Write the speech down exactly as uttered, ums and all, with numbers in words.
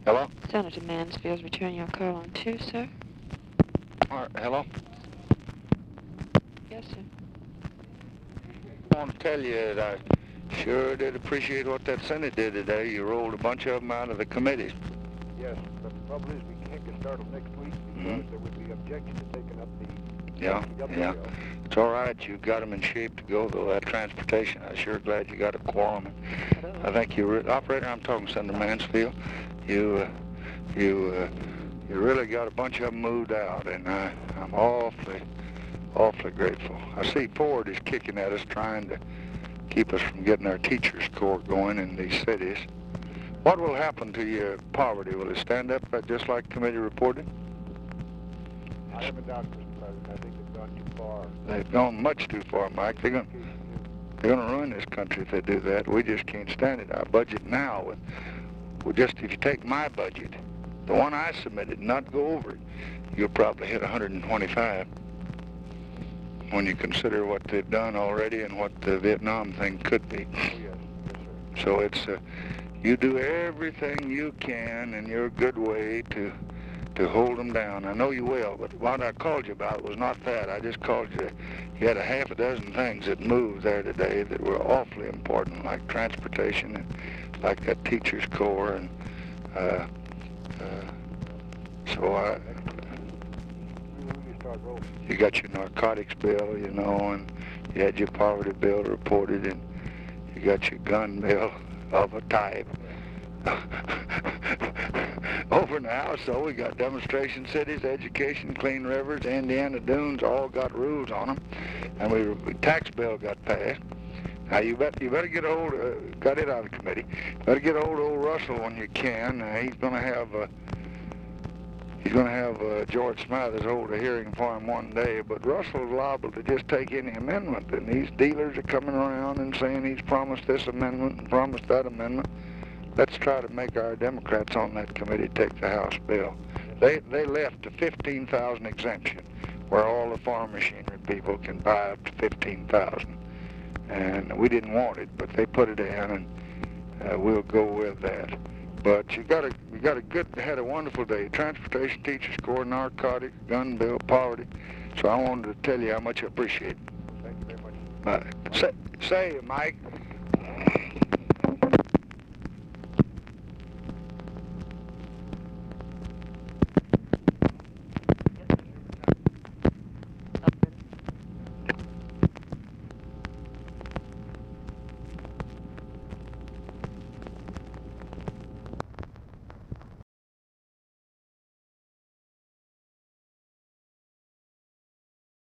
Hello? Senator Mansfield's returning your call on two, sir. All right, hello? Yes, sir. I want to tell you that I sure did appreciate what that Senate did today. You rolled a bunch of them out of the committees. Yes, but the trouble is we can't get started next week because Mhm. there would be objection to taking up the Yeah, F T W yeah. bill. It's all right. You got them in shape to go, though. That transportation, I'm sure glad you got a quorum. I think you, re- operator, I'm talking Senator Mansfield. You, uh, you, uh, you really got a bunch of them moved out, and I, I'm awfully, awfully grateful. I see Ford is kicking at us, trying to keep us from getting our teachers' corps going in these cities. What will happen to your poverty? Will it stand up uh, just like committee reported? I have a doubt, Mister President. I think they've gone too far. They've gone much too far, Mike. They're going they're going to ruin this country if they do that. We just can't stand it. Our budget now, with, with just if you take my budget, the one I submitted, not go over it, you'll probably hit one hundred twenty-five. When you consider what they've done already and what the Vietnam thing could be. Oh, yes. Yes, sir. So it's uh, you do everything you can in your good way to to hold them down. I know you will, but what I called you about was not that. I just called you. You had a half a dozen things that moved there today that were awfully important, like transportation and like that teacher's corps, and uh, uh, so I. Start rolling. You got your narcotics bill, you know, and you had your poverty bill reported, and you got your gun bill of a type. Over in the House, though, we got demonstration cities, education, clean rivers, Indiana Dunes, all got rules on them, and we tax bill got passed. Now you bet you better get old. Uh, got it out of committee. Better get old old Russell when you can. Uh, he's going to have. Uh, He's going to have uh, George Smathers hold a hearing for him one day, but Russell's liable to just take any amendment, and these dealers are coming around and saying he's promised this amendment and promised that amendment. Let's try to make our Democrats on that committee take the House bill. They they left a fifteen thousand exemption, where all the farm machinery people can buy up to fifteen thousand, and we didn't want it, but they put it in, and uh, we'll go with that. But you got a you got a good had a wonderful day. Transportation, teachers' corps, narcotics, gun bill, poverty. So I wanted to tell you how much I appreciate it. Thank you very much. Uh, say, say, Mike.